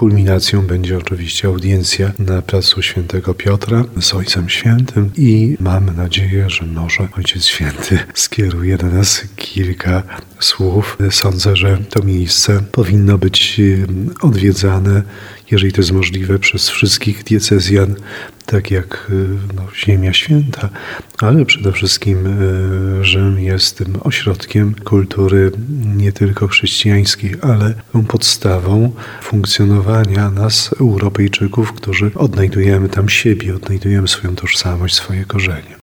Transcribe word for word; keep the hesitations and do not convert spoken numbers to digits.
kulminacją będzie oczywiście audiencja na placu Świętego Piotra z Ojcem Świętym i mamy nadzieję, że może Ojciec Święty skieruje do nas kilka słów. Sądzę, że to miejsce powinno być odwiedzane, jeżeli to jest możliwe, przez wszystkich diecezjan, tak jak no, Ziemia Święta, ale przede wszystkim Rzym jest tym ośrodkiem kultury nie tylko chrześcijańskiej, ale tą podstawą funkcjonowania nas, Europejczyków, którzy odnajdujemy tam siebie, odnajdujemy swoją tożsamość, swoje korzenie.